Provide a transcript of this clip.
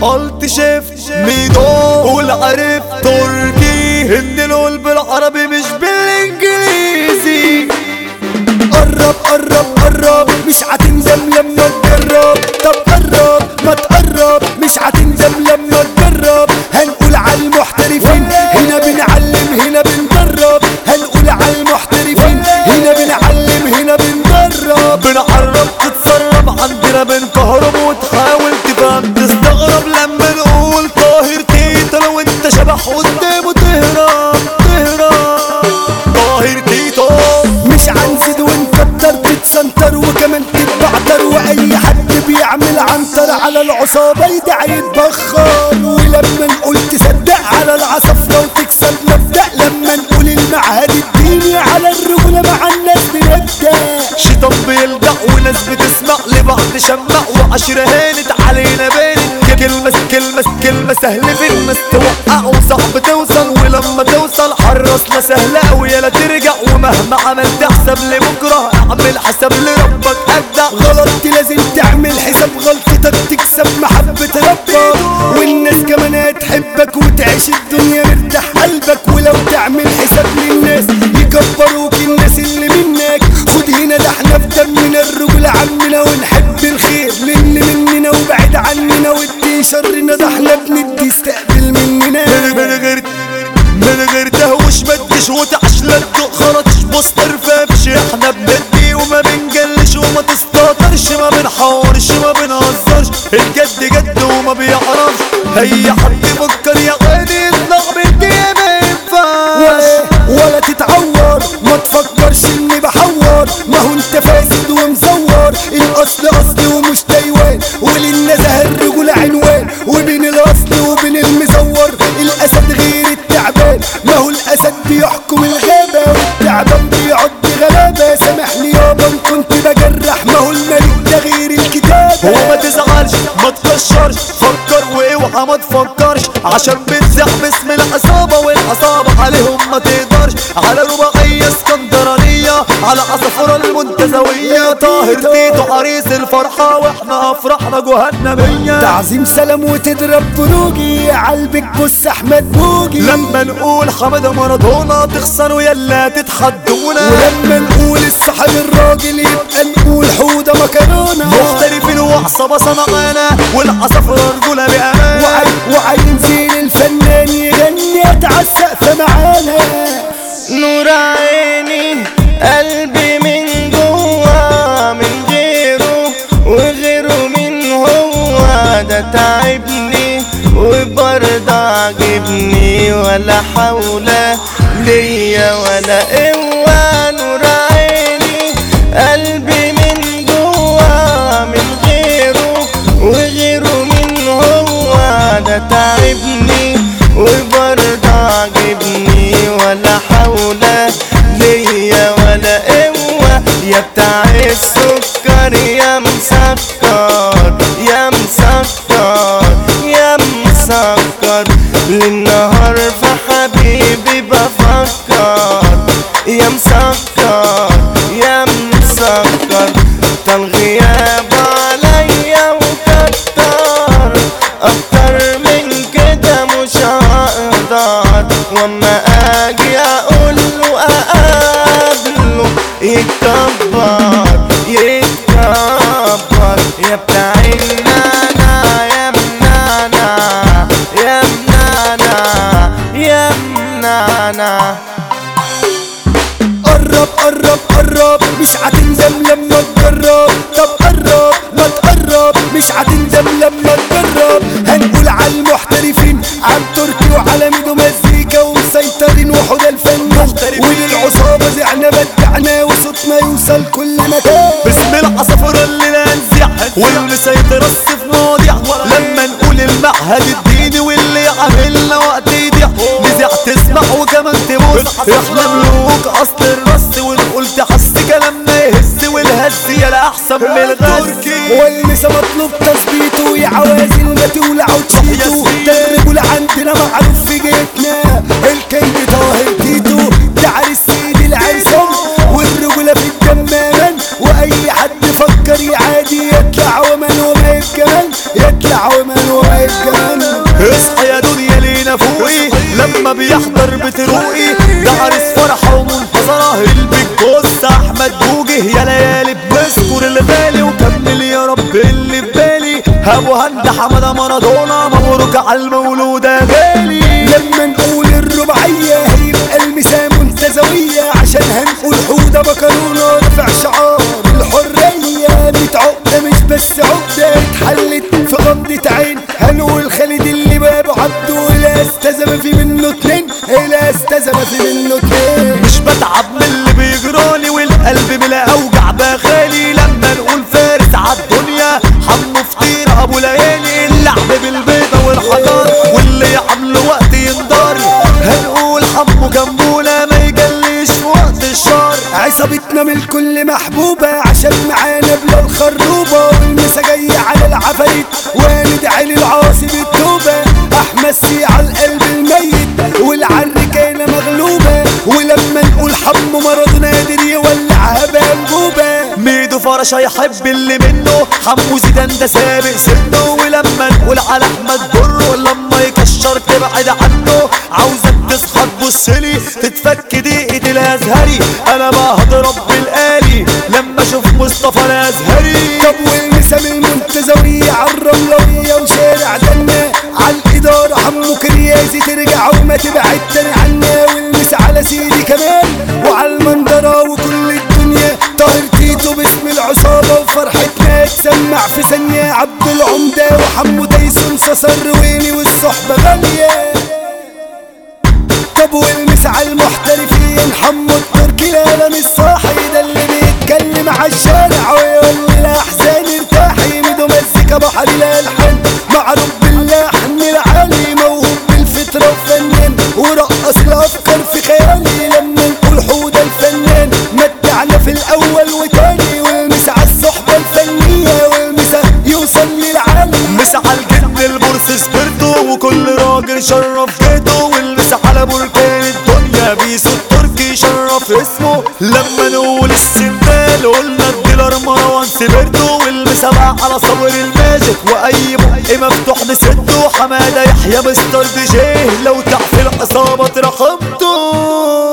قلت شفت ميدو قول عرفت تركي هند القول بالعربي مش بالانجليزي. قرب قرب قرب مش هتندم لما تجرب. طب قرب ما تقرب مش هتندم لما تجرب. هنقول على المحترفين هنا بنعلم هنا بندرب. هنقول على المحترفين هنا بنعلم هنا بندرب. بنعرب تتسرب عندنا بنكهرب وتحاول تفهم تستغرب لما نقول طاهر تيتو لو انت شبح قدامه تهرب طاهر تيتو. مش هنزيد ونكتر تتسنتر وكمان تتبعتر. واي حد بيعمل عنتر على العصابة يدعي يتبخر. ولما نقول تصدق على العصفرة وتكسب مبدأ. لما نقول المعهد الديني على الرجولة مع الناس بنبدأ. شيطان بيلجأ وناس بتسمع لبعض شمع وعشرة هانت علينا بانت. كلمة سهل في الناس توقع وصعب توصل. ولما توصل حرصنا سهلة أوي يلا ترجع. ومهما عملت حساب لبكرة اعمل حساب لربك أبدع. غلطت لازم تعمل حساب غلطتك تكسب محبة ربك. والناس كمان هتحبك وتعيش الدنيا مرتاح قلبك. ولو تعمل حساب للناس يكبروك الناس اللي منك. خد هنا ده احنا في دمنا الرجل عمنا ونحب الخير للي مننا وبعد عننا. وادي شرنا ده احنا بندي استقبل مننا. من غير تهوش مدش وتعش لا تدق خرطش بوسط رفافش. احنا بندي وما بنجلش وما تستهترش ما بنحورش ما بنهزرش. الجد جد وما بيعرفش اي حد يفكر يا غالي يطلع بدي ما ينفعش. ولا تتعور ما تفكرش اني بحور. ما هو انت فاسد ومزور. الاصل اصل ومش تايوان. وللنزهه الرجولة عنوان. وبين الاصل وبين المزور الاسد غير التعبان. ما هو الاسد بيحكم الغابة والتعبان بيعد غلابة. سامحني يابا ان كنت بجرح. ما هو الملك ده غير الكتابة. وما تزعلش ما تكشرش فكر واوعى ما تفكرش. عشان بتزح باسم العصابة والعصابة عليهم ما تقدرش. على رباعية اسكندرانية على عصفورة المنتزوية. طاهر تيتو عريس الفرحة واحنا افراحنا جهنمية. تعظيم سلام وتضرب بروجي عالبك بص احمد بوجي. لما نقول حمادة مارادونا تخسروا يلا تتحدونا. ولما نقول الصاحب الراجل يبقى نقول حودة مكرونة. مختلفين وعصابة صنعانا والعصفورة رجولة بأمان. وعين زين الفنان يغني اتعسق معانا. نور عيني قلبي من جوا من غيره وغيره من هو. ده تعبني وبرضه عجبني ولا حول ليا ولا قوة. نور عيني قلبي من جوا من غيره وغيره من هو. ده تعبني وبرضه عجبني ولا حول ليا ولا قوة. يا بتاع السكر يا مسكر يا مسكر يا مسكر. للنهار في حبيبي بفكر. يا مسكر يا مسكر. طال غياب عليا وكتر اكتر من كده مش هقدر. واما اجي اقول له اقابله يتكبر يتكبر. يا بتاع النانا يا منانا يا منانا يا منانا. قرب قرب قرب مش هتندم لما تجرب. طب قرب ما تقرب مش هتندم لما تجرب. هنقول على المحترفين عن تركي وعلى ميدو مزيكا ومسيطرين وحدى الفنان. وللعصابة زعنا بدعنا وصوتنا يوصل كل مكان. باسم العصفورة اللي ننزع والمسيطر الصف مواضيع. لما نقول المعهد الديني واللي عاملنا وقت يضيع. نزع تسمع وكمان تبص. احنا ملوك اصل الرص ونقول تحس كلامنا يهز والهز يلا احسن من الغز. والمسا مطلوب تظبيطه يا عوازل ما تولعوا تشيتوا. ده الرجولة عندنا معروف في جيتنا. الكينج طاهر تيتو ده عريس سيد العرسان. والرجولة في الدمامان واي حد فكر يعادي يطلع ومن وما الكمان يطلع ومن وما يتجنن. اصحى يا دنيا لينا فوقي لما بيحضر بتروقي، ده عرس فرحة ومنتظرة البيج بوس احمد بوجه. يا ليالي بنذكر الغالي وكمل يا رب اللي في بالي. ابو هند حمادة مارادونا مبروك على المولود يا غالي. لما نقول الرباعية هيبقى المسا منتزوية، عشان هنقول حودة مكرونة رفع شعار الحرية. 100 عقدة مش بس عقدة اتحلت في غمضة عين. هنقول خالد اللي بابه عبده لا استزم في منه اتنين، لا استزم في منه اتنين. مش بتعب من اللي بيجرالي والقلب بلا اوجع بخالي. لما نقول فارس عالدنيا حمو فطير ابو ليالي، اللعب بالبيضة والحجار واللي عامله وقت ينضاري. هنقول حمو جنبونا ما يجليش في وقت الشر. عصابتنا من الكل محبوبة عشان معانا بلا الخروبة، والمسا جاية على العفاريت وندعي للعاصي بالتوبة. احمد سي على القلب الميت والعركانة مغلوبة، ولما نقول حمو مرض نادر يولعها بانبوبة. ميدو فرشة يحب اللي منه، حمو زيدان ده سابق سنه. ولما نقول على احمد بره لما يكشر تبعد عنه. عاوزك تصحى تبصلي تتفك دقيقة الازهري، انا بهضرب بالآلي لما اشوف مصطفى الازهري. طب والمسا من المنتزوية عالرملوية وشارع دنا، عالإدارة حمو كريازي ترجع وما تبعد تاني عنا. والمسا على سيدي كمان وعالمنظرة وكل الدنيا. طاهر تيتو باسم العصابة وفرحتنا تسمع في ثانية. عبد العمدة وحمو تيسون صصر رويني والصحبة غالية. طب والمسا على المحترفين حمو التركي لا مش صاحي، ده اللي بيتكلم عالشارع ويقول الأحزان ارتاحي. ميدو مزيكا بحر الألحان معروف باللحن العالي، موهوب بالفطرة وفنان ورقص الأفكار في خيالي. لما نقول حودة الفنان متعنا في الأول وتاني، والمسا على الصحبة الفنية والمسا يوصل للعالي. مسا على الجد البورس سبرتو وكل راجل شرف جيته، والمسا على بركان الدنيا بيسو التركي شرف اسمه. لما نقول السندال قلنا الديلر مروان سبرتو، والمسا بقى على صبر الماجيك واي بق مفتوح نسده. حمادة يحيى مستر دي جيه لو تحت العصابة رقمته.